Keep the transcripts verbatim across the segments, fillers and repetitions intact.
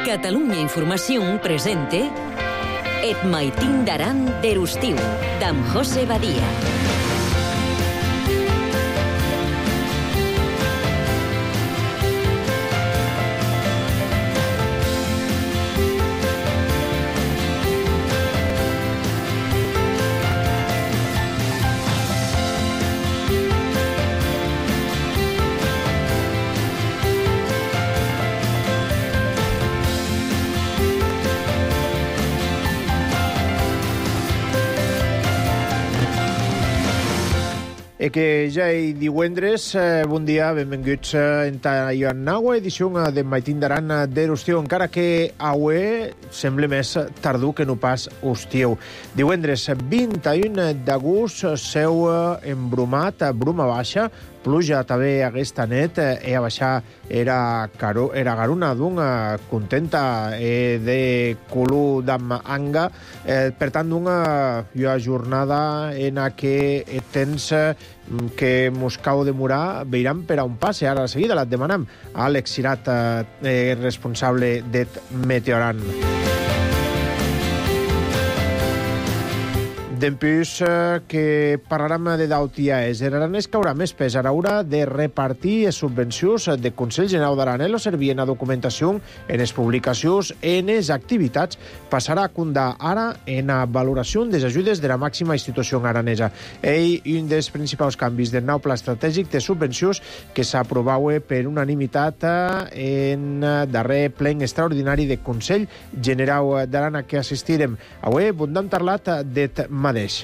Catalunya Informació presente Et maitin d'aran der estiu, d'en José Badia. E que ja hi divendres, eh, bon dia, benvinguts en ta nova edició de Maitin d'Aran der estiu, encara que avui sembla més tardú que no pas estiu. Divendres vint i un d'agost, seu embrumat, bruma baixa, pluja també aquesta nit, e a baixar era, caro, era garuna d'una contenta e de color d'anga, eh, per tant d'una jornada en la que tens que mos cau de morar, veiran per a un passe. Ara de seguida la demanem a Àlex Cirat, eh, responsable de Meteoran. Dempús eh, que parlarem de d'Autiaes. L'aranès caurà més pes a l'hora de repartir les subvencions de Consell General d'Aran. Lo servien a documentació en les publicacions, en les activitats, passarà a comptar ara en la valoració des ajudes de la màxima institució aranesa. Ell, un dels principals canvis del nou pla estratègic de subvencions que s'aprovava per unanimitat en darrer plen extraordinari de Consell General d'Aran que assistirem. Avui hem parlat de mateix.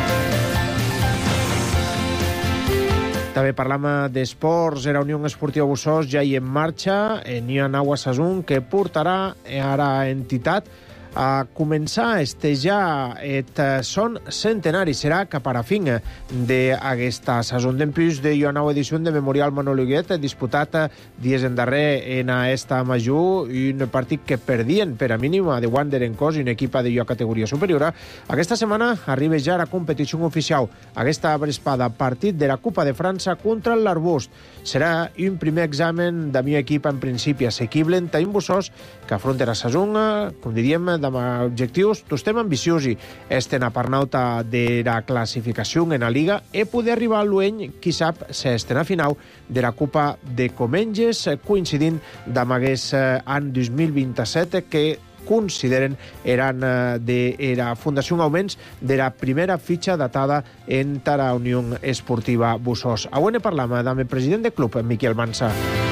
També parlam d'esports. La Unió Esportiva Bussos ja hi en marxa. N'hi ha nova saison que portarà ara entitat a començar a estejar et son centenari. Serà cap a la fin d'aquesta saison. Dempús de una nova edició de Memorial Manolo Huguet, disputat dies en darrer en esta major, un partit que perdien per a mínima de Wander en cos, una equipa de jo categoria superior. Aquesta setmana arriba ja la competició oficial. Aquesta vesprada, partit de la Copa de França contra l'Arbost. Serà un primer examen de mi equip en principi assequible en Taim Bussos, que afronta la saison, com diríem, amb objectius tostem ambiciosi. Este na parnauta de la classificació en la Liga e poder arribar a l'any, qui sap, s'este na final de la Copa de Comenges, coincidint amb aquest any dos mil vint-set que consideren eren de la Fundació Augments de la primera fitxa datada en la Unió Esportiva Bussos. Avui ne parlam amb el president del club, Miquel Mansa.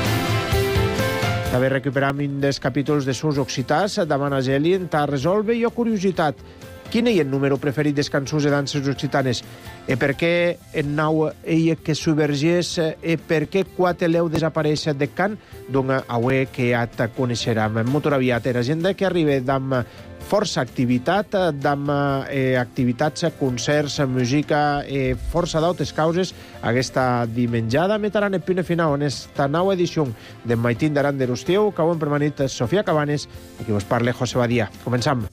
També recuperam un dels capítols de sus occitans davant a Geli en ta resolve jo curiositat. Quin és el número preferit dels cançons de danses occitanes? E per què en nau ella que subvergés? E per què quatre leu desapareix de cant? Doncs avui que ja te coneixerem. Molt aviat era gent que arriba amb força activitat, amb eh, activitats, concerts, música, eh, força d'altres causes. Aquesta dimenjada metaran el punt final en esta nova edició de Maitin d'Aran der estiu, que ho hem permanit Sofia Cabanes i qui vos parla José Badia. Començam.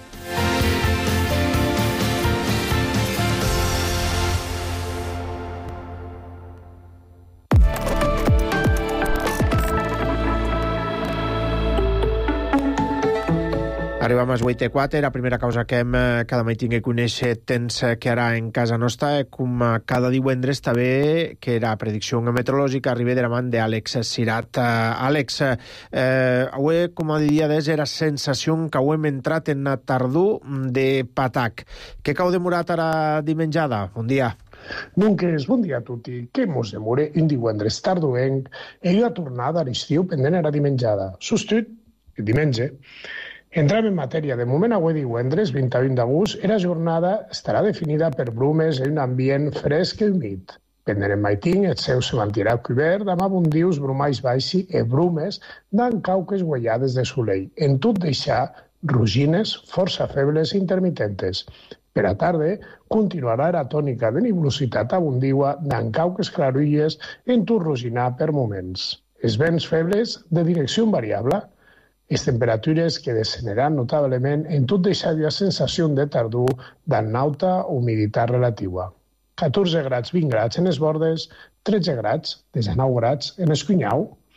Arribam a les vuit i quatre. La primera causa que hem cada matí tingut a conèixer temps que ara en casa nostra, com cada divendres també, que la predicció meteorològica arriba de la mà d'Àlex Cirat. Uh, Àlex, uh, avui, com a dia des, era sensació que avui hem entrat en la tardor de patac. Què cau demorat ara dimenjada? Bon dia. Doncs bon dia a tutti. Què mos demora un divendres tardoenc i una tornada a l'estiu pendent era dimenjada. Sostut, el diumenge. Entrem en matèria. De moment, avui divendres, vint i un d'agost, la jornada estarà definida per brumes en un ambient fresc i humit. Pendent en maitin, el cel se mantirà cobert amb abundius brumalls baixi i brumes d'en cauques guaiades de soleil. En tot deixar rugines força febles i intermitentes. Per a tarda, continuarà la tònica de nebulositat abundiua d'en cauques clarulles en tot ruginar per moments. Els vents febles de direcció variable. Les temperatures que descenderan notablement en tot deixar la sensació de tardor d'en alta humiditat relativa. catorze graus, vint graus en les bordes, tretze graus, desenou graus en Escunyau.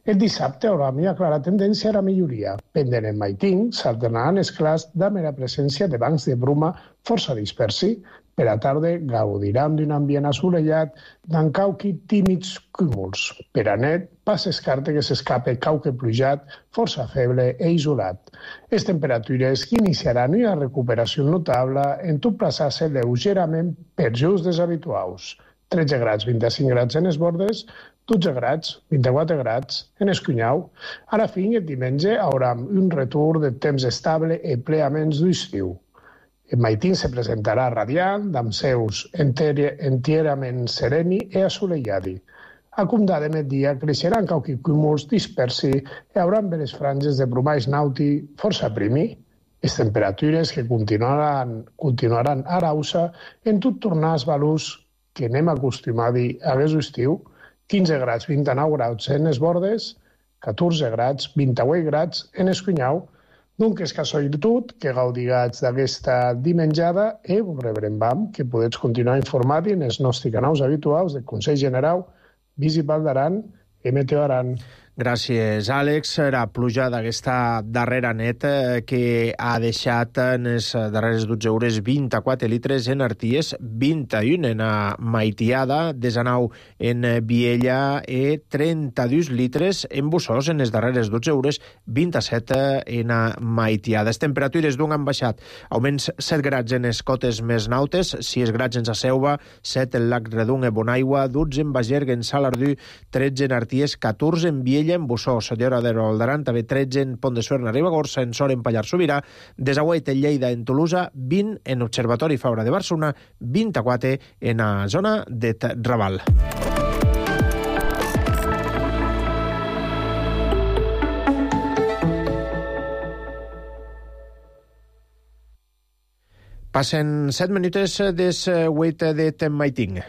El dissabte haurà una clara tendència a la milloria. Pendent en maiting, s'alternaran els clars de mera presència de bancs de bruma força dispersi. Per a tarda gaudiran d'un ambient assolellat d'en cauqui tímids cúmuls. Per a net, pas escarte que s'escape cauque plujat, força feble e isolat. Les temperatures que iniciaran una recuperació notable en tot plaçar-se lleugerament per just des habituals. tretze graus, vint-i-cinc graus en els bordes, dotze graus, vint-i-quatre graus en Escunyau. A la fin, el diumenge, haurà un retorn de temps estable i ple a menys d'estiu. El maitín se presentarà radiant, amb seus entierament sereni i assolelladi. A comptar de migdia creixeran cauqui cúmuls dispersi i haurà veres franges de brumais nauti força primi. Les temperatures que continuaran, continuaran a rausa en tot tornar als valors que anem acostumats a aquest estiu, quinze graus, vint-i-nou graus en els bordes, catorze graus, vint-i-vuit graus en Escunyau. Donc, és casualitat que gaudigats d'aquesta dimenjada i us rebrem que podeu continuar informats en els nostres canals habituals del Consell General Municipal d'Aran i Meteo Aran. Gràcies, Àlex. La pluja d'aquesta darrera net que ha deixat en les darreres dotze hores vint-i-quatre litres en Arties, vint-i-un en Maitiada, desenou en Viella i trenta-dos litres en Bussós en les darreres dotze hores, vint-i-set en Maitiada. Les temperatures d'un han baixat. Augments set graus en les cotes més nautes, sis graus en Saseuva, set en Lac Redung i Bonaigua, dotze en Bagergue, en Salardú, tretze en Arties, catorze en Viella, en Bussós, de Hora de Roldaran, també tretze en Pont de Suert, en Ribagorça, en Sort, en Pallars Sobirà, desaguait en Lleida, en Tolosa, vint en Observatori Fabra de Barcelona, vint-i-quatre en la zona de Raval. Passen set minuts des vuit de Maiting.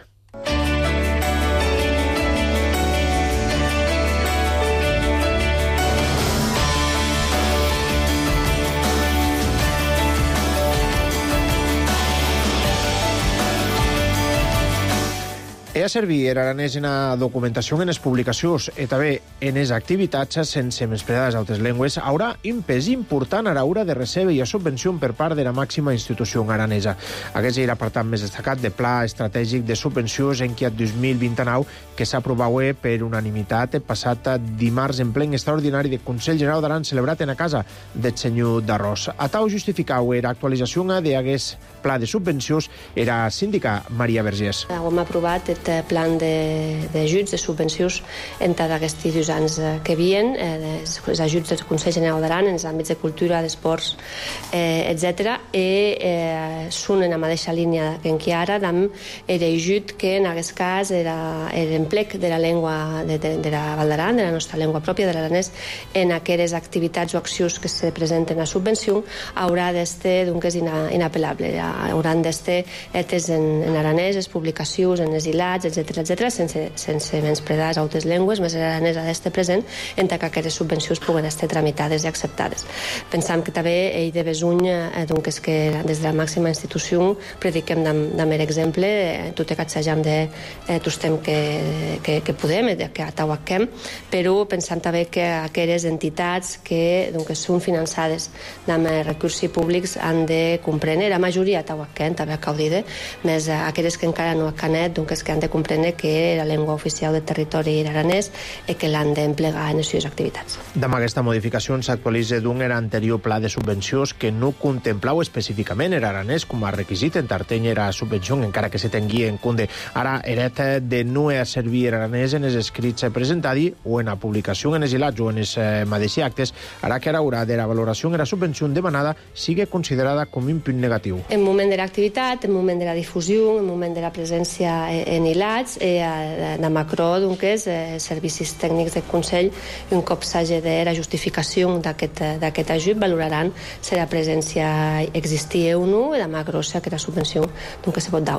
He a servir er aranès en la documentació en les publicacions i també en les activitats sense menysprear les altres llengües haurà un pes important a l'hora de recerca i a subvenció per part de la màxima institució aranesa. Aquest és l'apartat més destacat de Pla Estratègic de Subvencions en Quiat dos mil vint-i-nou que s'ha aprovat per unanimitat passat dimarts en plen extraordinari del Consell General d'Aran celebrat en a casa del senyor d'Arròs. A tau justificau era actualització d'aquest pla de subvencions era síndica Maria Vergés. Hem aprovat el plan d'ajuts, de, de subvencions en tots aquests dos anys que havien, eh, els ajuts del Consell General d'Aran en els àmbits de cultura, d'esports, eh, etcètera. I eh, són en la mateixa línia que en qui ara, amb l'ajut que en aquest cas era l'emplec de la llengua de, de, de la Val d'Aran, de la nostra llengua pròpia, de l'aranès, en aquelles activitats o accions que se presenten a subvenció, haurà d'estar, doncs, inapel·lable. Hauran d'estar etes en, en aranès, les publicacions, en els hilats, etcètera, etcètera, sense, sense menysprear les altres llengües, més l'aranès ha d'estar present en que aquestes subvencions puguen estar tramitades i acceptades. Pensam que també ell de besuny, eh, doncs, que des de la màxima institució prediquem de mer exemple, eh, tot i que assajam de eh, tot temps que, que, que podem, que atauaquem, però pensam també que aquelles entitats que doncs, són finançades amb recursos públics han de comprendre, la majoria atauaquem, també a caudide, més aquelles que encara no ha canet, doncs, que han de comprendre que la llengua oficial del territori era aranès i que l'han d'emplegar en les seves activitats. Amb aquesta modificació s'actualitza d'un anterior pla de subvencions que no contemplau específicament era aranès com a requisit en tarteny era subvenció, encara que se tengui en compte. Ara eret de no a servir era aranès en els escrits presentats o en la publicació en els hilats o en els mateixos actes, ara que ara haurà de la valoració en la subvenció demanada sigui considerada com un punt negatiu. En moment de l'activitat, en moment de la difusió, en moment de la presència en hilats, eh, de macro, doncs, eh, servicis tècnics del Consell, un cop s'hagi de la justificació d'aquest ajut, valoraran si la presència existia o no, i de macro, si aquesta subvenció doncs, se pot dar o no.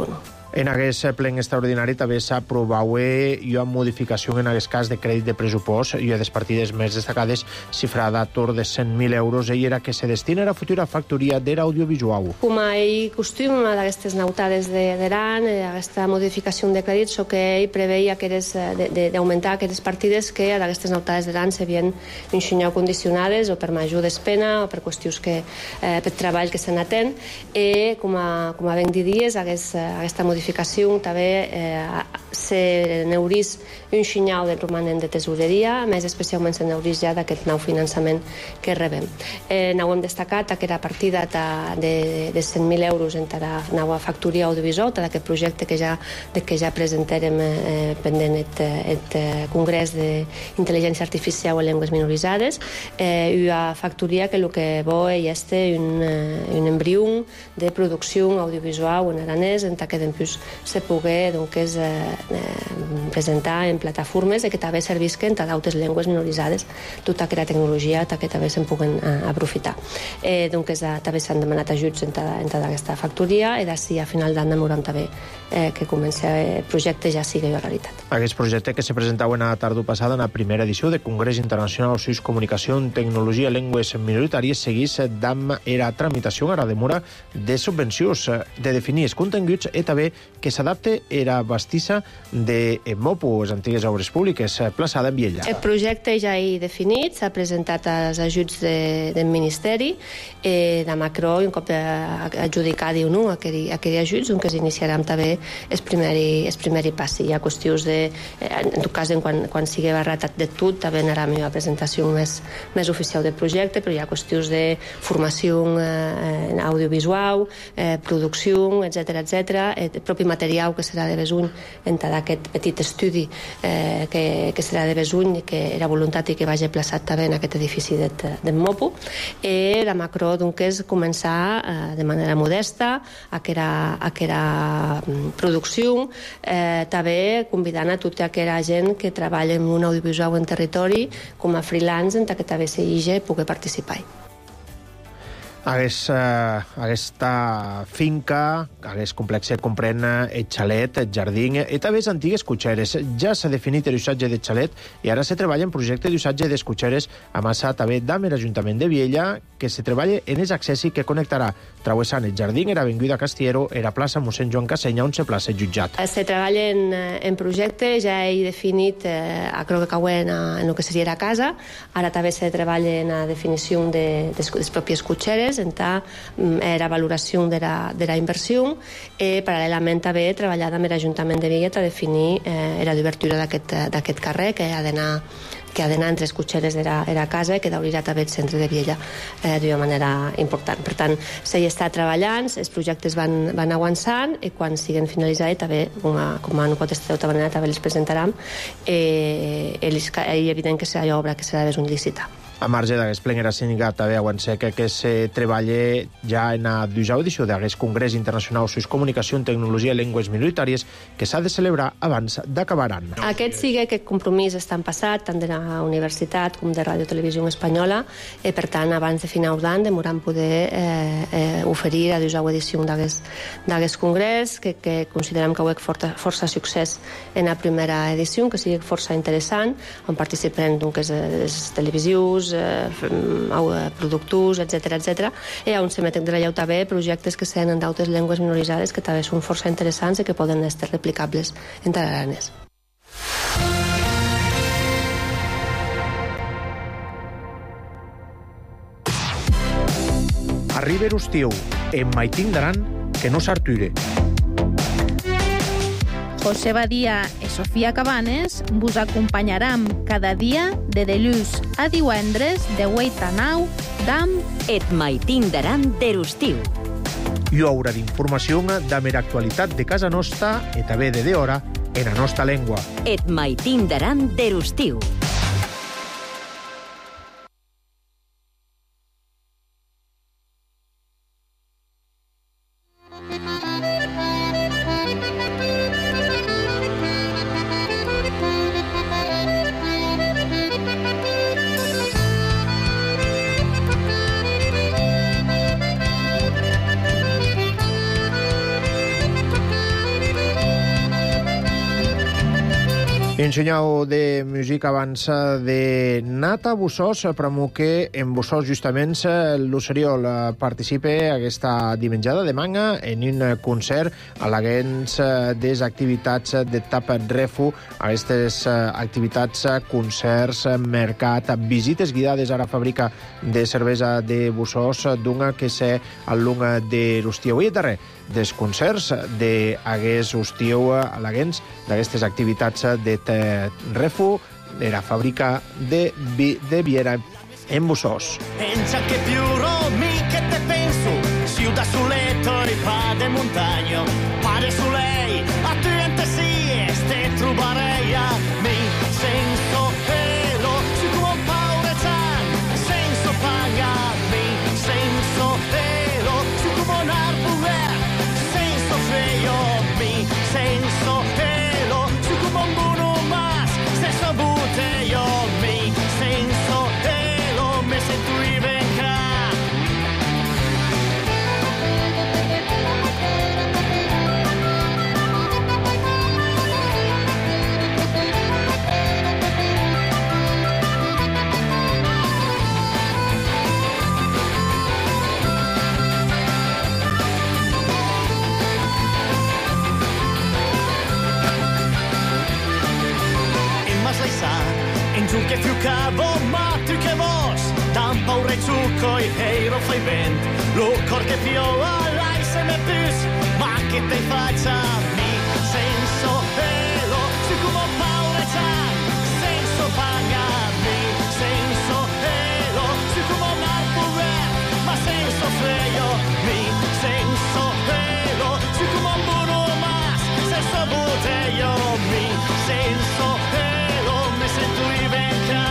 En aquest plen extraordinari també s'aprovava una modificació en aquest cas de crèdit de pressupost i a les partides més destacades xifrada a tor de cent mil euros i era que se destina a la futura factoria d'era audiovisual. Com ell costum, una d'aquestes nautades d'Aran, aquesta modificació de crèdit, so que ell preveia d'augmentar aquestes partides que a d'aquestes nautades d'Aran s'havien enxinyat condicionades o per major d'espena o per qüestions que, eh, per treball que s'han atent i com a, com a ben diries aquesta modificació modificació també eh, se neurís un xinyau del romanent de tesoreria, més especialment se neurís ja d'aquest nou finançament que rebem. Eh, n'ho hem destacat que era partida de, de cent mil euros en la nova factoria audiovisual, d'aquest projecte que ja, de que ja presentarem eh, pendent el Congrés d'Intel·ligència Artificial en Llengües Minoritzades, eh, una factoria que el que vol és un, un embrió de producció audiovisual en aranès en què després se pugui doncs, eh, presentar en plataformes i que també servisquen a d'altres llengües minoritzades tota aquella tecnologia que també se'n puguen eh, aprofitar. Eh, doncs, eh, també s'han demanat ajuts en aquesta factoria i d'ací a final d'any demorem també eh, que comenci el projecte ja sigui una realitat. Aquest projecte que se presentava en la tardor passada en la primera edició del Congrés Internacional Suïs Comunicació en Tecnologia i Llengües Minoritàries seguís d'am era tramitació a la demora de subvencions, de definir els continguts i també que s'adapte era bastissa de Mopo, les antigues obres públiques, plaçada en Viella. El projecte ja he definit, s'ha presentat als ajuts de, del Ministeri eh, de Macro, un cop adjudicat o no aquells ajuts, on que s'iniciaran també el primeri, el primeri passi. Hi ha qüestions de, en tot cas, quan, quan sigui barratat de tot, també anarà a una presentació més, més oficial del projecte, però hi ha qüestions de formació eh, audiovisual, eh, producció, etcètera, etcètera, el propi material que serà de Besuny en aquest petit estudi eh, que, que serà de Besuny i que era voluntat i que vagi plaçat també en aquest edifici de, de Mopo. I la macro doncs, és començar eh, de manera modesta a que era, a que era producció, eh, també convidant a tota aquella gent que treballa en un audiovisual en territori com a freelance en què també s'hi pugui participar. Aguest, uh, aquesta finca, aguest complex comprèn el xalet, el jardí i també les antigues cotxeres. Ja s'ha definit l'usatge del xalet i ara se treballa en projecte d'usatge de cotxeres a massa també amb l'Ajuntament de Viella, que se treballa en el accessi que connectarà travessant el jardí era Avinguda Castiero era plaça mossèn Joan Casenya on se plaça el jutjat. Se treballa en, en projecte, ja he definit eh, a creu que cauen en el que seria la casa, ara també se treballa en la definició de, de les pròpies cotxeres, en la valoració de la, de la inversió i paral·lelament també treballar amb l'Ajuntament de Viella a definir eh, la d'obertura d'aquest carrer que ha d'anar que ha d'anar entre les cotxeres de la, de la casa i que d'obrirà també el centre de Viella eh, d'una manera important. Per tant, s'hi està treballant, els projectes van, van avançant i quan siguin finalitzats també, com, a, com a no pot estar de tota manera, també els presentarem i, i, i evident que serà l'obra que serà un licitar. A marge d'aquest plen era sindicat també avancem que se treballa ja en la duisena edició d'aquest Congrés Internacional Suïs Comunicació en Tecnologia i Llengües Minoritàries que s'ha de celebrar abans d'acabar l'any. Aquest sigue aquest compromís està passat tant de la universitat com de Ràdio Televisió Espanyola i per tant abans de final d'any demoram poder eh, eh, oferir la duisena edició d'aquest congrés que, que considerem que ho és força, força succés en la primera edició, que sigui força interessant, on participen doncs, les televisions, productors, etcètera, etcètera, i on se meten de la lleu també projectes que senen d'altres llengües minoritzades que també són força interessants i que poden estar replicables en l'aranès. Arriba l'estiu, en Maitín d'Aran, que no s'arture. José Badia i Sofia Cabanes vos acompanyaram cada dia de dilluns a divendres de vuit a nou d'am Et Maitín d'Aran d'Erustiu. I haurà d'informació de mera actualitat de casa nostra i també de d'hora en la nostra llengua. Et Maitín d'Aran d'Erustiu. Un senyal de música avança de Nata Bussós, pramo que en Bussós justament l'Usseriol participa aquesta dimenjada de manga en un concert a l'aguents des activitats d'etapa refu, aquestes activitats, concerts, mercat, visites guiades a la fàbrica de cervesa de Bussós, d'una que sé al lung de l'Hostiu. I darrer dels concerts d'Agués Hostiu a l'aguents d'aquestes activitats de refu de la fàbrica de, de Viera en Bussós. Pensa che più romi che te penso, si da sul letto e fa de montagno, pare su lei, a te ente si este trobarei a me, senso pelo, si come paure tan, senso paga me, senso pelo, si come un arbore, senso feo me, senso pelo, si come un buono mas, senso buteo me, senso pelo, me sento rivenca. In giù che fiucavo, ma tu che vos, tampa un rezucco e eiro fai vent, lo cor che pioa, l'hai se me pus, ma che te faccia mi, senso pelo, si come paure tan, senso paga mi, senso pelo, si come un arbore, ma senso feo mi, senso pelo, si come un buono mas, senso buteo mi, senso pelo, me sento rivenca.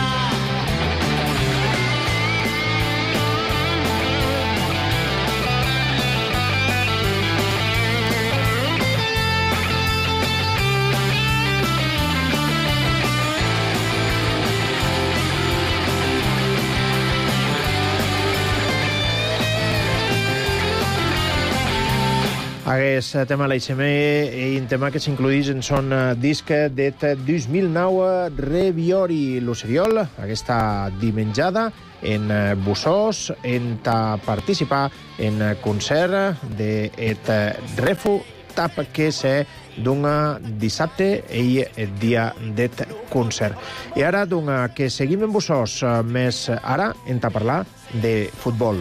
Aquest tema l'H M i un tema que s'incluïs en son disc de dos mil nou, Reviori l'Usseriol, aquesta dimenjada en Bussós, en ta participar en concert de et refu tap que se d'un dissabte i el dia d'et concert. I ara d'un que seguim en Bussós, més ara en ta parlar de futbol.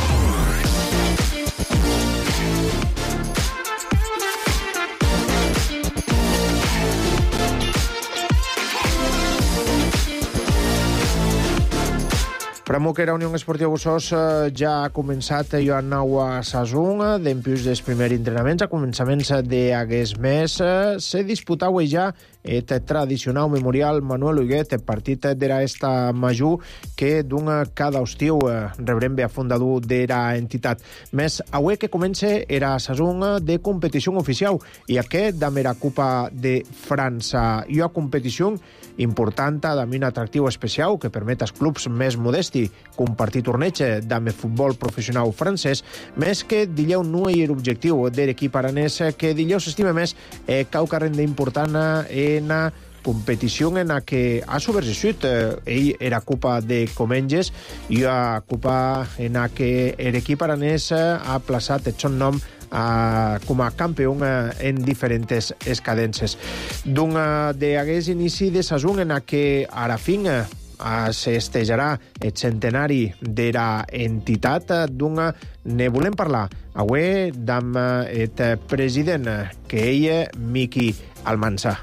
Pramo que la Unió Esportiva Bussós ja ha començat Joan Naua Sasung, d'empius dels primers entrenaments, a començaments d'aquest mes. Se disputava ja el tradicional memorial Manuel Huguet, el partit d'era esta major que d'un cada estiu rebrem bé a fundador d'era entitat. Més avui que comença era Sasung de competició oficial i aquest de la Copa de França. I una competició important, amb un atractiu especial que permet als clubs més modesti compartir torneig amb el futbol professional francès, més que dileu no hi era objectiu de l'equip aranès, que dileu s'estima més eh, cauca renda important en la competició en la que ha sobreviscut eh, ell era Copa de Comenges i a Copa en la que l'equip aranès ha plaçat el seu nom Uh, com a campió uh, en diferents escadences. D'un uh, d'aquest inici de Sasung en què a la fin uh, s'estejarà el centenari de la entitat, uh, d'un uh, ne volem parlar avui amb uh, el president uh, que ell, Miqui Almansa.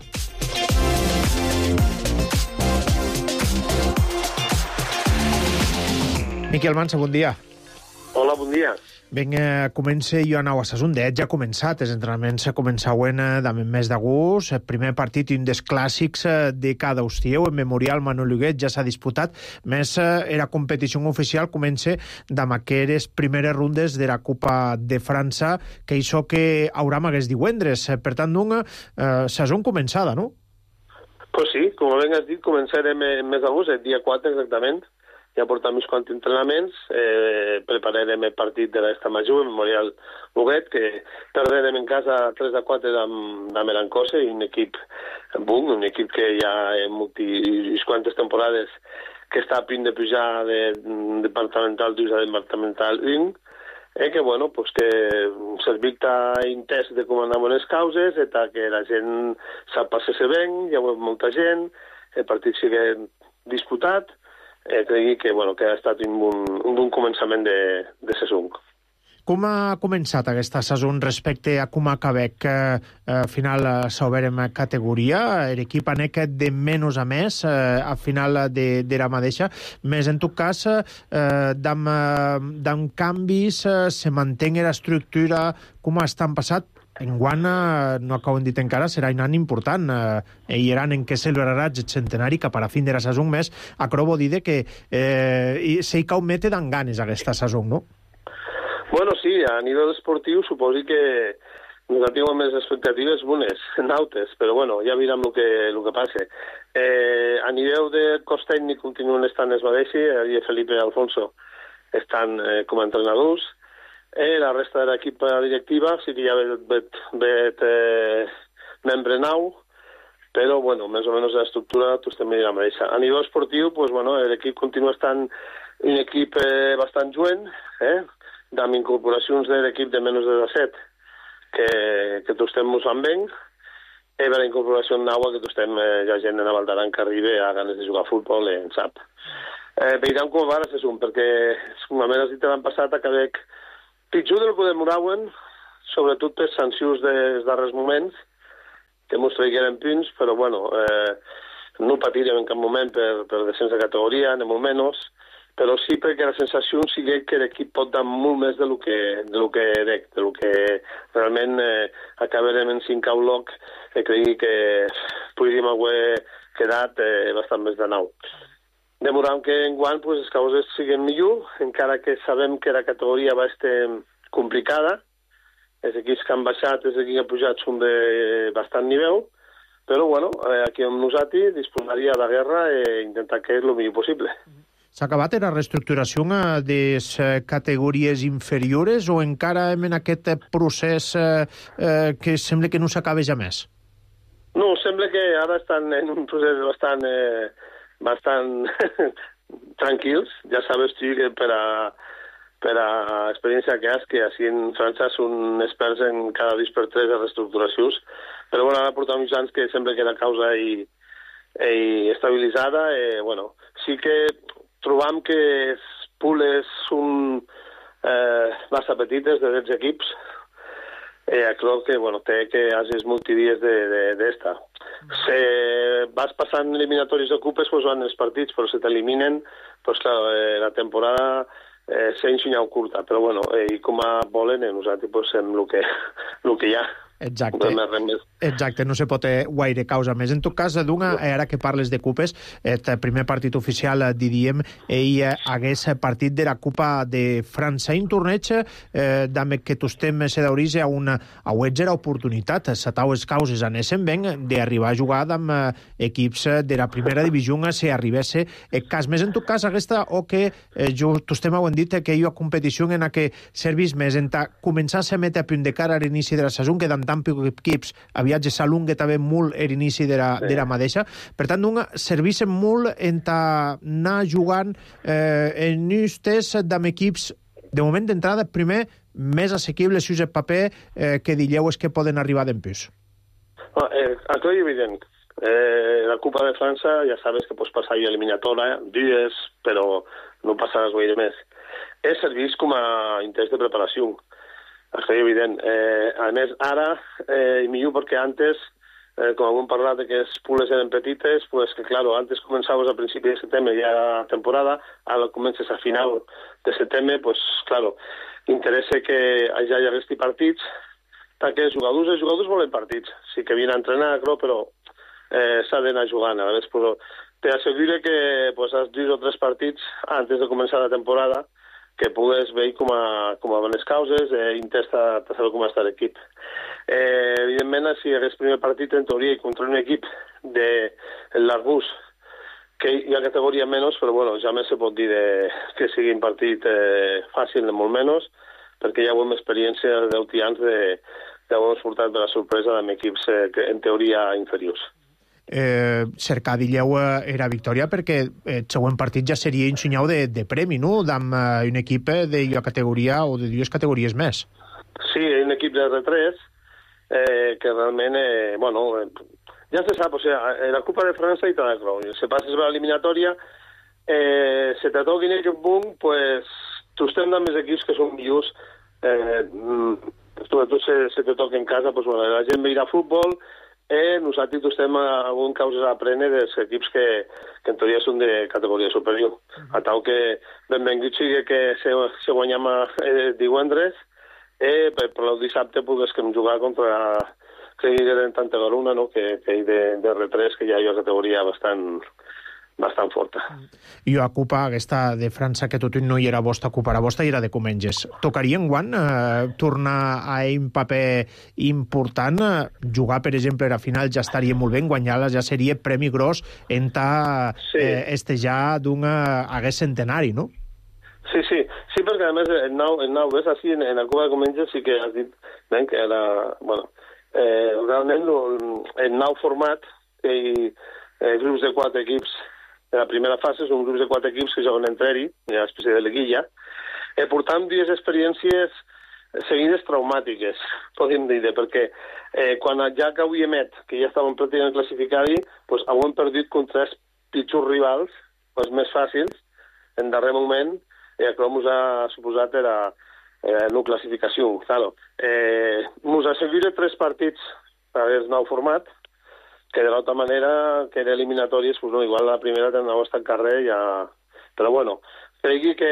Miqui Almansa, bon dia. Hola, bon dia. Ben, eh, comença Joan Naua Sasung. De ja ha començat, els entrenaments començaven també el mes d'agost. El primer partit i un dels clàssics de cada estiu, el memorial Manuel Huguet, ja s'ha disputat. Més, eh, la competició oficial comença amb aquestes primeres rundes de la Copa de França, que això que haurà aquest divendres. Per tant, una eh, Sasung començada, no? Pues sí, com ben has dit, començarem el mes d'agost, el dia quatre exactament, ja portem uns quants entrenaments, eh, prepararem el partit de l'Esta Major, el Memorial Boguet, que perdrem en casa tres a quatre amb Merancose, un equip bon, un equip que ja en uns quantes temporades que està a punt de pujar de departamental dos a departamental un, eh, que, bueno, pues que servir-te intès de com anaven les causes, i que la gent sap passar-se bé, hi ha molta gent, el partit sigui disputat, eh, cregui que, bueno, que ha estat un bon, un bon començament de, de sessió. Com ha començat aquesta saison respecte a com ha acabat? Eh, al final eh, s'ha obert en categoria, l'equip anec de menys a més eh, al final de, de la mateixa, més en tot cas eh, d'am, d'am canvis eh, se manté l'estructura com estan passat. Enguany, eh, no acabo dit encara, serà un any important. Eh, hi era en què celebrarà el centenari cap a la fin de la saison més. Acrobo dir que eh, s'hi cau mete d'en ganes aquesta saison, no? Bueno, sí, a nivell esportiu suposi que nosaltres tenim més expectatives bones, nautes, però bueno, ja veurem el que, el que passa. Eh, a nivell de cos tècnic continuen estant els mateixos, i Felipe i Alfonso estan eh, com a entrenadors. Eh, la resta de l'equip directiva sí que ja ve, ve, ve eh, membre nou, però bueno, més o menys l'estructura tots també la mateixa. A nivell esportiu, pues, bueno, l'equip continua estant un equip eh, bastant joven, eh? amb incorporacions de l'equip de menys de set, que, que tots estem usant bé, i per la incorporació nova que tots estem, eh, hi ha gent en Valdaran que arriba a ganes de jugar a futbol, eh, en sap. Eh, veurem com va la sessió, perquè, com a més dit l'any passat, acabem pitjor del que demoraven, sobretot per sancions dels darrers moments, que ens traigueren punts, però, bueno, eh, no patirem en cap moment per, per descens de categoria, ni molt menys, però sí perquè la sensació sigui que l'equip pot dar molt més de lo que, de lo que dec, de lo que realment eh, acabarem en cinc au loc, que cregui que podríem haver quedat eh, bastant més de nou. Demorem que enguany pues, les causes siguin millor, encara que sabem que la categoria va estar complicada, els equips que han baixat, els equips que han pujat són de bastant nivell, però bueno, eh, aquí amb nosaltres disposaria de la guerra i intentar que és el millor possible. S'ha acabat la reestructuració de les categories inferiores o encara en aquest procés eh, eh, que sembla que no s'acaba ja més? No, sembla que ara estan en un procés bastant, eh, bastant tranquils. Ja sabes tu que per a, per a experiència que has, que així en França són experts en cada dos per tres de reestructuracions. Però bueno, ara portem uns anys que sembla que la causa hi, hi estabilitzada. Eh, bueno, sí que trobam que les pules són eh, massa petites de dotze equips. Eh, crec que bueno, té que hagis multidies d'esta. De, se vas passant eliminatoris de cupes, pues van els partits, però se t'eliminen, pues claro, eh, la temporada eh, s'ha ensenyat curta. Però bueno, eh, i com a volen, eh, nosaltres pues, fem el que, el que hi ha. Exacte, exacte, no se pot guaire causa més. En tot cas, Dunga, ara que parles de cupes, el primer partit oficial, diríem, ell hagués partit de la Copa de França. Un torneig eh, d'ame que tostem se d'origen a una a la oportunitat, sataues causes anessen ben, d'arribar a jugar amb equips de la primera divisió si arribesse el cas. Més en tot cas, aquesta o que eh, jo tostem ho hem dit que hi ha competició en la que servís més en començar a ser meta a punt de cara a l'inici de la saison, que d'en tant equips aviatge s'alungue també molt a l'inici de, la, sí. de la mateixa. Per tant, servissen molt en anar jugant eh, en ustes d'amb equips de moment d'entrada primer més assequibles si us el paper eh, que dilleu és que poden arribar d'empús. No, eh, això és evident. Eh, la Copa de França ja sabes que pots passar a eliminatòria, dies, però no passaràs gaire més. És servís com a interès de preparació. Això és evident. Eh, a més, ara, eh, millor perquè antes, eh, com hem parlat de que les pules eren petites, pues que, claro, antes començaves a principi de setembre ja la temporada, ara comences a final de setembre, pues, claro, interessa que ja hi hagués partits, perquè els jugadors, els jugadors volen partits. Sí que vienen a entrenar, però eh, s'ha d'anar jugant. A més, però t'asseguro que pues, has dos o tres partits antes de començar la temporada que pugues veure com a, com a bones causes, eh, intenta saber com està l'equip. Eh, evidentment, si hagués primer partit, en teoria, contra un equip de l'Arbús, que hi ha categoria menys, però bueno, ja més se pot dir de, que sigui un partit eh, fàcil de molt menys, perquè ja ho hem experiència de deu anys de, de ho hem portat per la sorpresa amb equips eh, que en teoria inferiors. Eh, cercar Dilleu era victòria perquè el següent partit ja seria un senyal de, de premi, no?, amb eh, un equip de la categoria o de dues categories més. Sí, un equip de R tres eh, que realment, eh, bueno, eh, ja se sap, o sea, en la Copa de França i tal, se passes per l'eliminatòria, eh, se te toqui en aquest punt, pues, tu estem amb els equips que són millors, eh, sobretot se, se te toca en casa, pues, bueno, la gent ve a ir a futbol, eh, nosaltres estem a algun causes a aprendre dels equips que, que en teoria són de categoria superior. Uh-huh. A tal que benvingut sigui que se, se guanyem eh, divendres, eh, per, per el dissabte poguéssim jugar contra que hi ha tanta garuna, no?, que, que hi de, de R tres, que ja hi ha una categoria bastant, bastant forta. I la Copa aquesta de França, que tot no hi era vostra Copa, la vostra hi era de comenges. Tocaria enguany eh, tornar a un paper important, eh, jugar, per exemple, a final ja estaria molt bé, guanyar-la ja seria premi gros en ta sí. eh, estejar d'un hagués centenari, no? Sí, sí, sí, perquè a més el nou, el nou ves, així, en, en la Copa de comenges sí que has dit, ben, que era, bueno, Eh, realment el, el nou format i eh, grups de quatre equips de la primera fase són grups de quatre equips que juguen entre ells, una espècie de liguilla, eh, portant dues experiències seguides traumàtiques, podem dir, perquè eh, quan ja que avui emet, que ja estàvem pràcticament classificats, pues, hem perdut contra els pitjors rivals, els més fàcils, en darrer moment, i això ens ha suposat era Eh, no classificació, claro. Eh, ens ha servit tres partits per el nou format, que de l'altra manera, que era eliminatòries, pues no, igual la primera tenia estat al carrer ja... Però bueno, cregui que,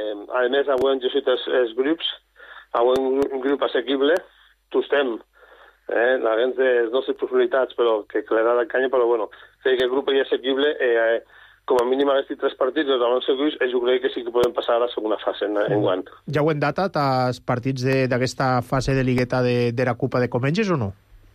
a més, avui hem llegit els, els grups, avui un, un grup assequible, tu estem, eh, la gent de les nostres possibilitats, però que clarà la canya, però bueno, cregui que el grup és assequible, eh, com a mínim aquests tres partits, els abans segurs, jo crec que sí que podem passar a la segona fase en, en guant. Ja ho hem datat, els partits d'aquesta fase de ligueta de, de la Copa de Comenges o no?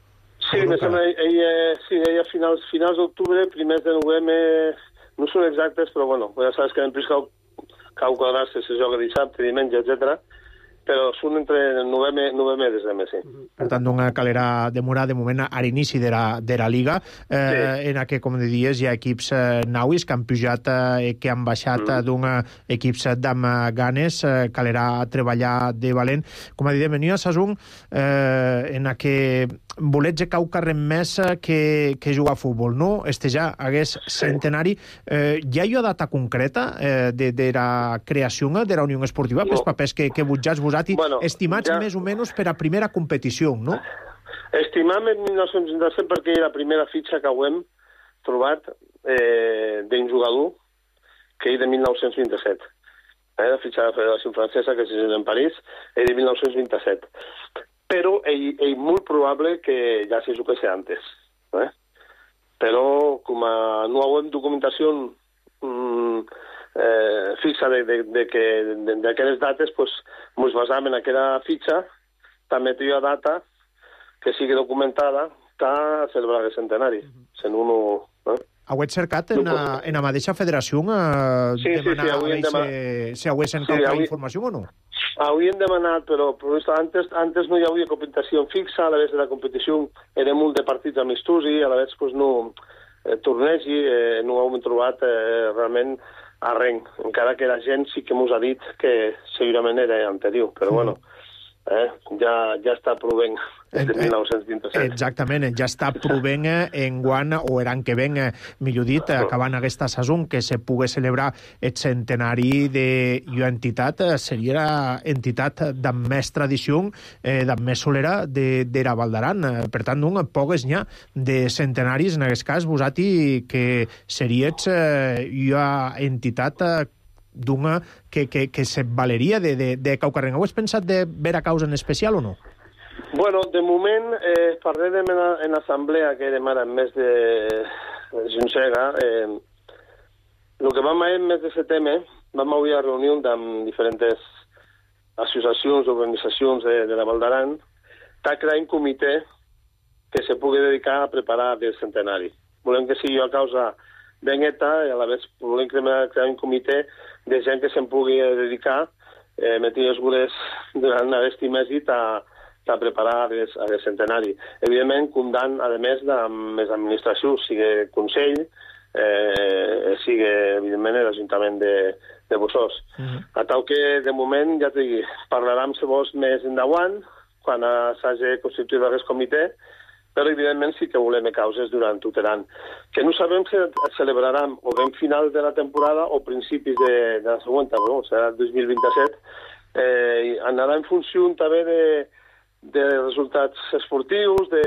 Sí, me sembla, ell, ell, sí, ell a finals, finals d'octubre, primers de novembre, no són exactes, però bueno, ja saps que en plus cau, cau quadrar-se, se joga dissabte, diumenge, etcètera, però són entre novembre, novembre i desembre, sí. Per tant, doncs calerà demorar de moment a l'inici de, la, de la Liga, eh, sí. En què, com diries, hi ha equips eh, nauis que han pujat i eh, que han baixat mm. d'un equips d'amb ganes, eh, calerà treballar de valent. Com a dit, venia a Sasung, eh, en què volets cau carrer més que, que jugar a futbol, no? Este ja hagués centenari. Eh, ja hi ha data concreta eh, de, de la creació de la Unió Esportiva, no. Pels papers que, que votjats vosaltres, bueno, estimats ja... més o menys per a primera competició, no? Estimam en mil nou-cents vint-i-set perquè era la primera fitxa que ho hem trobat eh, d'un jugador que és de mil nou-cents vint-i-set. Eh, la fitxa de la Federació Francesa, que és en París, és de mil nou-cents vint-i-set. Però és molt probable que ja se jugués antes. Eh? Però com a no hi ha documentació mm, eh, fixa de, de, de que d'aquelles dates, pues, ens basam en aquella fitxa, també té una data que sigui documentada que celebrar el centenari. Sent uno... Eh? Heu cercat en, a, en la mateixa federació eh, sí, demanar sí, sí, si, demanat... si heu cercat sí, avui... informació o no? Avui hem demanat, però, però antes, antes no hi havia competició fixa, a la vegada de la competició era molt de partits amistosi, a la vegada pues, no eh, tornegi, eh, no ho hem trobat eh, realment arrenc, encara que la gent sí que ens ha dit que segurament era anterior, però mm. bueno, eh, ja, ja està provent des de mil nou-cents vint-i-set. Exactament, ja està provent en guant, o l'any que ven, millor dit, acabant aquesta saison, que se pugui celebrar el centenari de una entitat, seria la entitat d'amb més tradició, eh, d'amb més solera de, de la Val d'Aran. Per tant, un poques n'hi ha de centenaris, en aquest cas, vosaltres, que seríeu eh, una entitat eh, d'una que, que, que se valeria de, de, de Caucarrenc. Heu pensat de veure causa en especial o no? Bueno, de moment, eh, parlem en, en assemblea que demà en mes de, de Juncega. Eh, el que vam a en mes de setembre, vam avui a reunió amb diferents associacions, organitzacions de, de la Val d'Aran, per crear un comitè que se pugui dedicar a preparar el centenari. Volem que sigui a causa ben eta, i a la vegada volem crear un comitè de gent que se'n pugui dedicar, eh, metir els gures durant aquest mèsit a, a preparar el centenari. Evidentment, comptant, a més, amb més administració, sigui Consell, eh, sigui, evidentment, l'Ajuntament de, de Bossòs. Mm-hmm. A tal que, de moment, ja t'ho dic, parlarem se vos més endavant, quan s'hagi constituït aquest comitè, però, evidentment, sí que volem causes durant tot l'any. Que no sabem si celebrarem o ben final de la temporada o principis de, de la següent, però serà el dos mil vint-i-set. Eh, anarà en funció també de, de resultats esportius, de,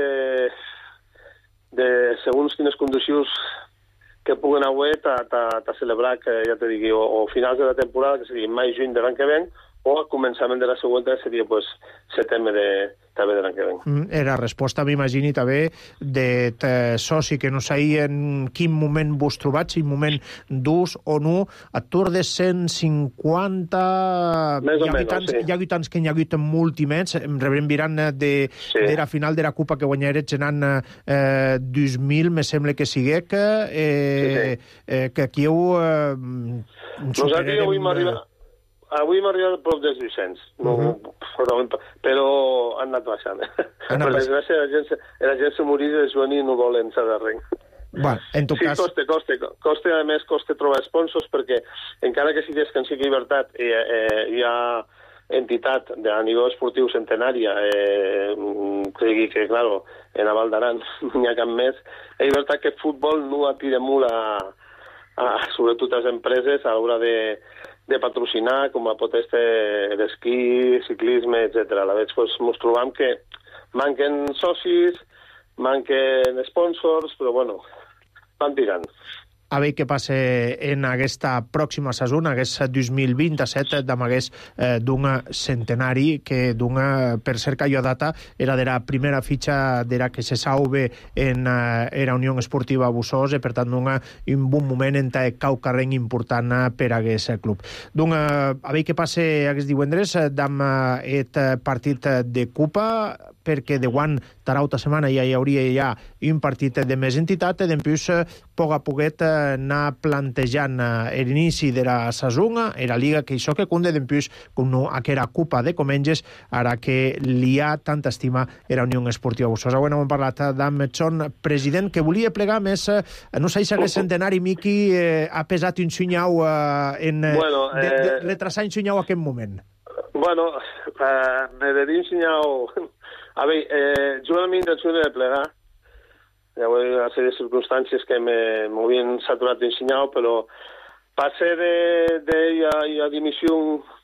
de segons quines condicions que puguen haver a celebrar, que ja te digui, o, o finals de la temporada, que seria mai-juny de l'any que ven, o al començament de la següent, que seria pues, setembre de, també de l'any que ven. Mm, era resposta, m'imagini, també, de soci que no sabia en quin moment vos trobats, en moment d'ús o no, a tour de cent cinquanta... Més o menys, menys, sí. Hi ha hagut que hi ha hagut moltimets, em rebrem de, sí. de la final de la Copa que guanyarets en l'any eh, dos mil, me sembla que sigui, que, eh, sí, sí. Eh, que aquí heu... Eh, Nosaltres avui m'ha arribat... Avui m'ha arribat prop dels vuit-cents, no, uh-huh. però, però han anat baixant. Per desgràcia, la gent, la gent se morir de joan i no volen saber res. Bueno, en tot sí, cas... costa, costa, costa, a més, costa trobar sponsors, perquè encara que sigui que en sigui llibertat, eh, eh, hi ha entitat de, a nivell esportiu centenària, eh, que digui que, claro, en Aval d'Aran no hi ha cap més, és veritat que el futbol no atira molt a, a, sobretot a les empreses a l'hora de de patrocinar, com a pot ser l'esquí, ciclisme, etcètera. A la vegada pues, ens trobam que manquen socis, manquen sponsors, però bueno, van tirant. A veure què passa en aquesta pròxima saison, aquest dos mil vint-i-set, d'amagués eh, d'un centenari, que d'una, per ser que jo data, era de la primera fitxa de la que se sauve en eh, la Unió Esportiva Bossòs, i per tant d'un bon moment en cau carreny important per a aquest club. D'un, a veure què passa aquest divendres, d'am aquest partit de Copa, perquè de guant tarauta setmana ja hi hauria ja un partit de més entitat, i d'empús poc a poquet anar plantejant l'inici de la saison, era Liga que això que conde d'empús com no aquera Copa de Comenges, ara que li ha tanta estima era Unió Esportiva Bossòs. Avui hem parlat d'en Metson, president, que volia plegar més, no sé si aquest centenari, Miqui, eh, ha pesat un sunyau eh, en bueno, eh... de, de retrasar un sunyau a aquest moment. Bueno, eh, me de dir un sunyau... A veure, eh, jo la meva intenció era de plegar. Hi ha una sèrie de circumstàncies que m'havien saturat d'ensenyar, però passe de, de ja, ja dimissió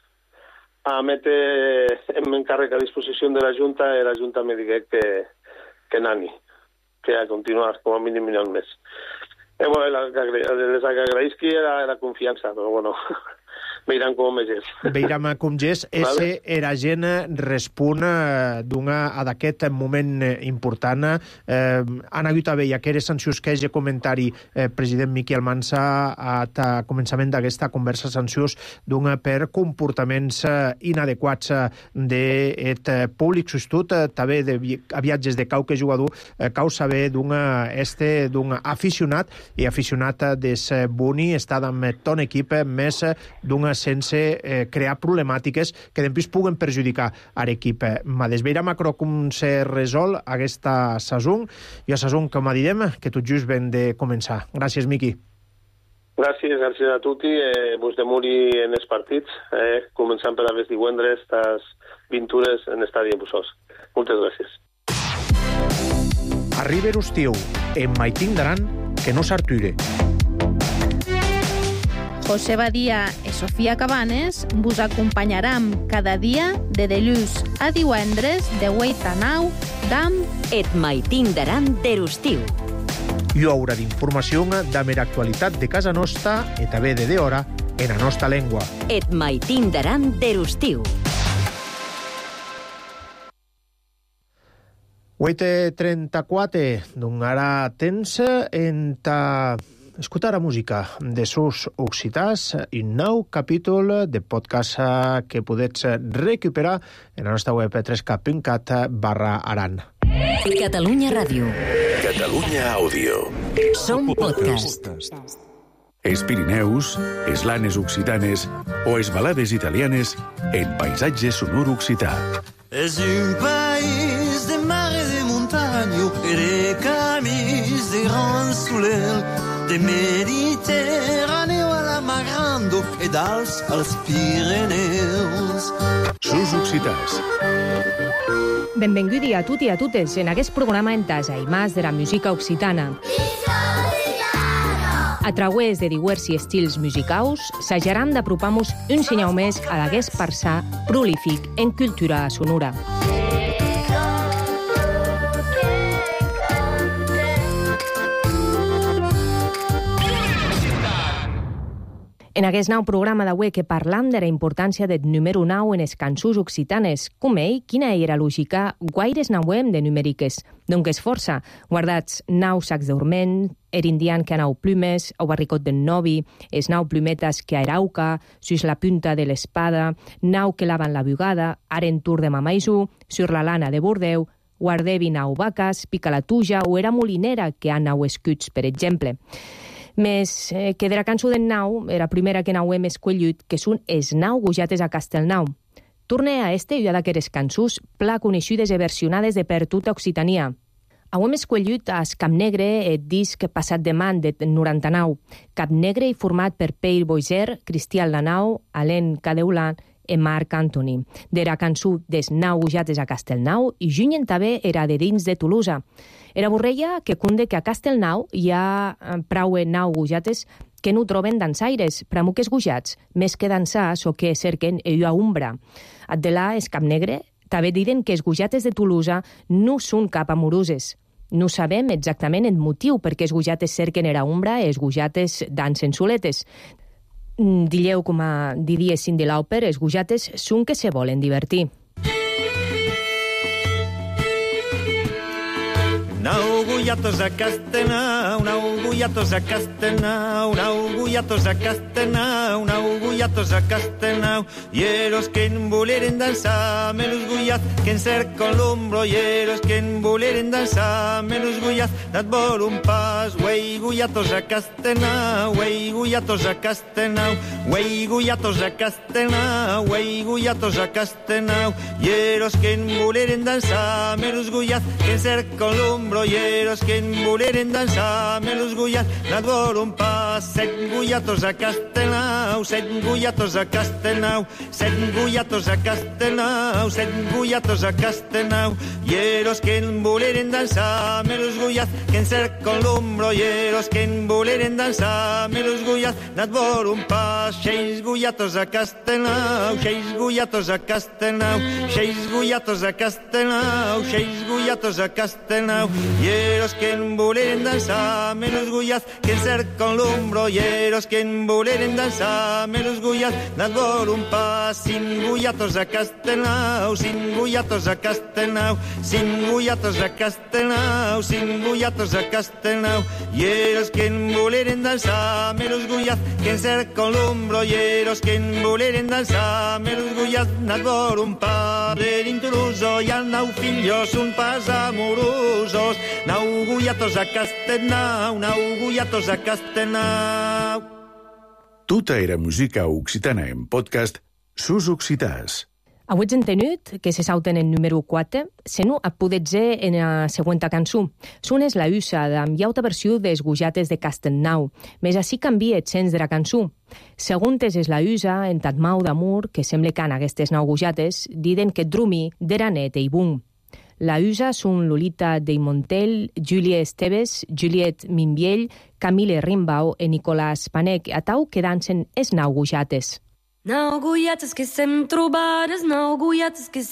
a metre en encàrrec a disposició de la Junta, i la Junta me digué que, que nani, que a continuar com a mínim un mes. Eh, bueno, les agraïsqui era la confiança, però bueno... Veiram com és. Veiram com és. Ese era gent respon d'una d'aquest moment important. Eh, han hagut a veure aquelles sancions que és comentari eh, president Miqui Almansa a començament d'aquesta conversa, sancions d'una per comportaments inadequats d'aquest públic sostut, també de viatges de cau que jugador, cau saber d'una este d'un aficionat, i aficionat des boni, està amb ton equip, més d'una sense eh, crear problemàtiques que després puguen perjudicar a l'equip. Madès veurem macro com se resol aquesta saison, i a saison, com a direm, que tot just ven de començar. Gràcies, Miqui. Gràcies, gràcies a tutti. Eh, vos demori en els partits, eh, començant per a les divendres, les vintures en l'estadi de Bossòs. Moltes gràcies. Arriba l'estiu, en Maitín d'Aran, que no s'arture. José Badia i Sofia Cabanes vos acompanyaran cada dia de dilluns a divendres de vuit a nou d'am Et Maitín d'Aran d'Erustiu. I haurà d'informació de mera actualitat de casa nostra i també de d'hora en la nostra llengua. Et Maitín d'Aran d'Erustiu. vuit trenta-quatre, donarà temps en ta... escoltar la música de sus occitans, un nou capítol de podcast que podets recuperar en la nostra web tres k punt cat barra aran. Catalunya Ràdio. Catalunya Àudio. Som podcast. Es Pirineus, es Lanes occitanes o es balades italianes en paisatge sonor occità. És un país de mar i de muntanya i de camins de gran soler, de Mediterràneo a la Mar Grande i d'Alps als Pirineus. Sus occitàs. Benvinguts a tutti i a totes en aquest programa entès a imatge de la música occitana. A través de diversos estils musicals, s'ajaran d'apropar-nos un senyal més a l'aguest parçà prolífic en cultura sonora. En aquest nou programa d'avui que parlam de la importància del número nou en les cançons occitanes, com ell, quina era lògica, guaires nauem de numèriques. Donc és força, guardats nou sacs d'orment, er indian que anau plumes, o barricot del novi, es nau plumetes que aerauca, sus la punta de l'espada, nau que lavan la bugada, arentur de mamaisu, sur la lana de Bordeu, guardevi nau vaques, pica la tuja o era molinera que anau escuts, per exemple. Més eh, que de la cançó del nau, era primera que nauem escollit, que són es nau gujates a Castelnau. Torne a este i a d'aqueres cançons pla coneixudes i versionades de per tota Occitania. Auem escollit a Cap Negre, el disc passat de man de noranta-nou. Cap Negre i format per Peir Boiser, Cristian Lanau, Alain Cadeulan i Marc Antoni. De la cançó des nau gujates a Castelnau i junyen també era de dins de Tolosa. Era borreia que conde que a Castelnau hi ha prou nau gujates que no troben dansaires, pramuques gujats, més que dansars o que cerquen ella umbra. Ad de là, es Cap Negre, també diuen que els gujates de Tolosa no són cap amoroses. No sabem exactament el motiu perquè els gujates cerquen era umbra i els gujates dansen soletes. Dilleu com a diríessin de l'òpera, els gujates són que se volen divertir. Nau gullatos a Castelnau, nau gullatos a Castelnau, nau gullatos a Castelnau, nau gullatos a Castelnau. Hieros que en voleren dansar, menos gullat que en cerca l'ombro. Hieros que en voleren dansar, menos gullat, dat vol un pas. Güey gullatos a Castelnau, güey gullatos a Castelnau, güey gullatos a Castelnau, güey gullatos a Castelnau. Hieros que en voleren dansar, menos gullat que en cerca l'ombro. Hieros que en voleren dansar, me los gullat, nad vor un pas. Set gullatos a Castelnau, set gullatos a Castelnau, set gullatos a Castelnau, set gullatos a Castelnau. Hieros que en voleren dansar, me los gullat, que en cerca l'ombro. Hieros que en voleren dansar, me los gullat, nad vor un pas. Seis gullatos a Castelnau, seis gullatos a Castelnau, seis gullatos a Castelnau, seis gullatos a Castelnau. Hieros que en voleren dansar, me los gullat, que en cerca l'ombro. Hieros que en voleren dansar, me los gullat, nad vor un pas. Cinc gullatos a Castelnau, cinc gullatos a Castelnau, cinc gullatos a Castelnau, cinc gullatos a Castelnau. Hieros que en voleren dansar, me los gullat, que en cerca l'ombro. Hieros que en voleren dansar, me los gullat, nad vor un pas. De l'intruso i el nau fillos, un pas amorosos. Nau gullatos a Castelnau, nau gullatos a Castelnau. Tota era música occitana en podcast Sus occitàs. Avui hem tenut que se sauten en número quatre, se no et podet ser en la següent cançó. Són és la usa amb llauta versió dels gujates de Castelnau, més així canvia el sens de la cançó. Seguntes és la usa en Tatmau d'amor, que sembla que en aquestes nou gujates diden que drumi d'era net i bum. La usa són Lolita de Montel, Júlia Esteves, Juliet Minviell, Camille Rimbau i Nicolàs Panec, a tau que dansen es nau gujates. Nau gujates que sem trobades, nau gujates que